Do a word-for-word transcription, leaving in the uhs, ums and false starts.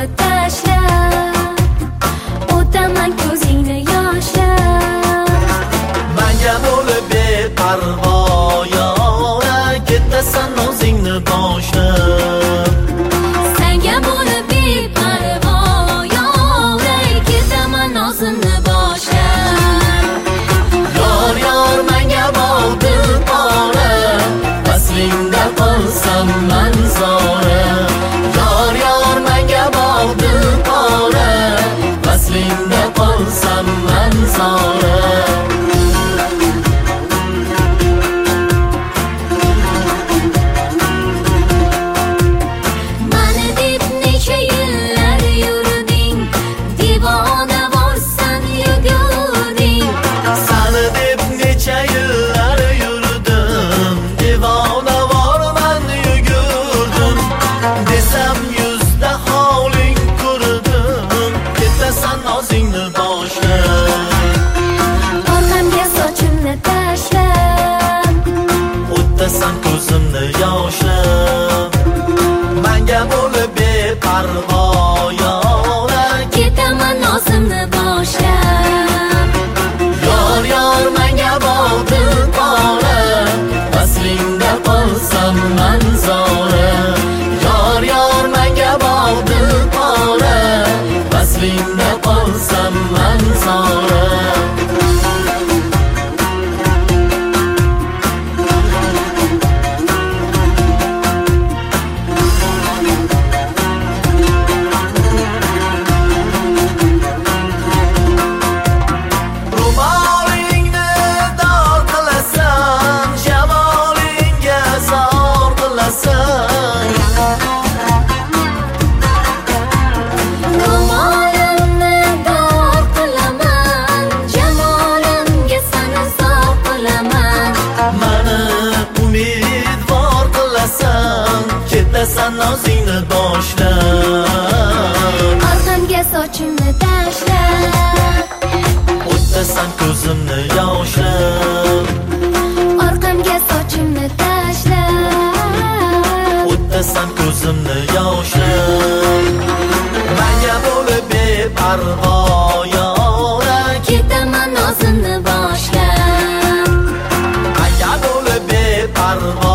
tashlab, o'taman ko'zingni yoshlab. Menga bo'lib beparvo yora, ketasan o'zingni boshlab. Senga bo'lib beparvo yora, ketaman o'zimni boshlab. Yor yor menga bo'ldi pora, vaslingda qolsam manzora. Yor yor menga bo'ldi pora, vaslingda qolsam manzora. O'tasan ko'zimni yoshlab. Menga bo'lib beparvo yora, ketaman o'zimni boshlab. Yor yor menga bo'ldi pora, vaslingda qolsam manzora. Yor yor menga bo'ldi pora, vaslingda qolsam manzora. Ketasan o'zingni boshlab. Orqamga sochimni tashlab, o'tasan ko'zimni yoshlab. orqamga sochimni tashlab, o'tasan ko'zimni yoshlab. Menga bo'lib beparvo yora, ketaman o'zimni boshlab. menga bo'lib beparvo